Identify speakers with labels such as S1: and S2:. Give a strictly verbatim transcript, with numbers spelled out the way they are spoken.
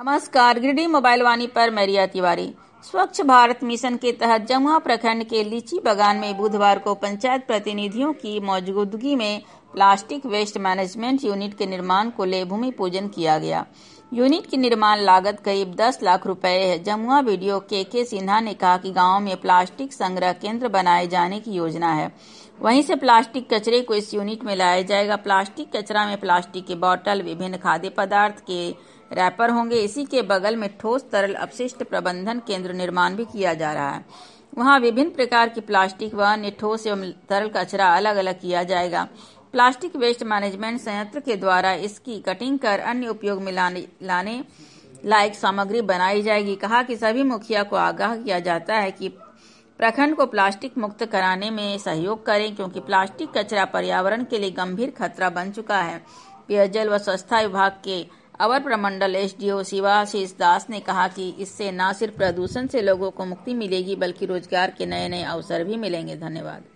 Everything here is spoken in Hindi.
S1: नमस्कार, गिरिडीह मोबाइल वाणी पर मैं रिया तिवारी। स्वच्छ भारत मिशन के तहत जमुआ प्रखंड के लीची बागान में बुधवार को पंचायत प्रतिनिधियों की मौजूदगी में प्लास्टिक वेस्ट मैनेजमेंट यूनिट के निर्माण को ले भूमि पूजन किया गया। यूनिट की निर्माण लागत करीब दस लाख रुपए है। जमुआ वीडियो के के सिन्हा ने कहा कि गांव में प्लास्टिक संग्रह केंद्र बनाए जाने की योजना है, वहीं से प्लास्टिक कचरे को इस यूनिट में लाया जाएगा। प्लास्टिक कचरा में प्लास्टिक के बोतल, विभिन्न खाद्य पदार्थ के रैपर होंगे। इसी के बगल में ठोस तरल अपशिष्ट प्रबंधन केंद्र निर्माण भी किया जा रहा है। वहां विभिन्न प्रकार की प्लास्टिक व अन्य ठोस एवं तरल कचरा अलग अलग किया जाएगा। प्लास्टिक वेस्ट मैनेजमेंट संयंत्र के द्वारा इसकी कटिंग कर अन्य उपयोग में लाने, लाने लायक सामग्री बनाई जाएगी। कहा कि सभी मुखिया को आगाह किया जाता है कि प्रखंड को प्लास्टिक मुक्त कराने में सहयोग करें, क्योंकि प्लास्टिक कचरा पर्यावरण के लिए गंभीर खतरा बन चुका है। पेयजल व स्वच्छता विभाग के अवर प्रमंडल एसडीओ शिवाशीष दास ने कहा कि इससे न सिर्फ प्रदूषण से लोगों को मुक्ति मिलेगी, बल्कि रोजगार के नए नए अवसर भी मिलेंगे। धन्यवाद।